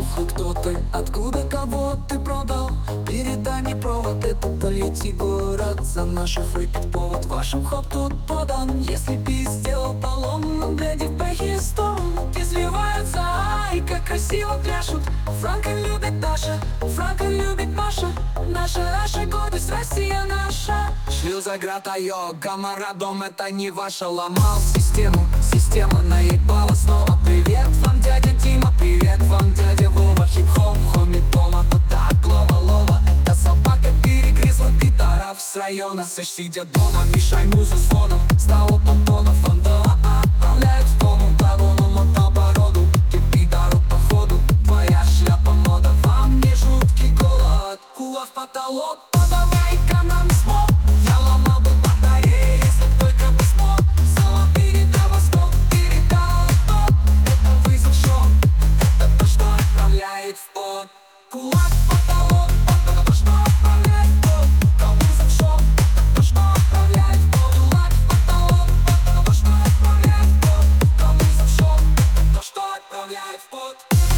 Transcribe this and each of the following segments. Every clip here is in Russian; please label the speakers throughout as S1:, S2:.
S1: кто ты, откуда, кого ты продал. Передай мне провод, этот Тольятти город. За наших выпить повод, вашим хоп тут подан. Если б сделал полом, глядя в бэхе стон. Изливаются, ай, как красиво пляшут. Франко любит Даша, Франко любит Маша. Наша гордость, Россия наша. Шлюза, град, йога, Марадом, это не ваша. Ломал система наебала снова. Привет вам, дядя Дима, привет вам, дядя Вова. Хип-хоп, хоми, дома, так, лова. Эта собака перегрызла гитаров с района. Сидя дома, мешай музу с фоном. Стало понтонов, фандала, отправляют в тonu. Баллону, мотобороду, ты пидору походу. Твоя шляпа мода, вам не жуткий голод. Кула в потолок, подавай-ка нам смог. Я ломал бы батареи, если только бы смог. Снова передал восток, передал тот. Это вызов шок, это то, что отправляет в пот. Кулак в потолок, это то, что отправляет в пот. Это вызов шок, это то, что отправляет в пот. Кулак в потолок, это то, что отправляет в пот. Это вызов шок, это то, что отправляет в пот.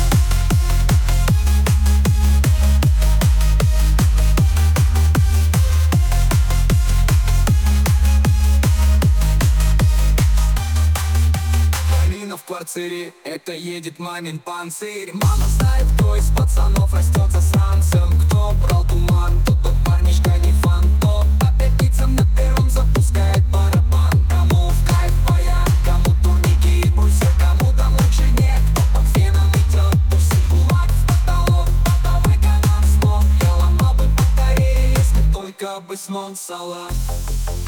S1: В квартире, это едет мамин панцирь. Мама знает, кто из пацанов растет засранцем. Кто брал туман, тот парнишка не фан. Тот опять птицам на первом запускает барабан. Кому в кайф баян, кому турники и брусья, кому там лучше нет. Кто под феном идет, пусть кулак в потолок. Подавай-ка нам смог. Я ломал бы батареи, если только бы смог салат.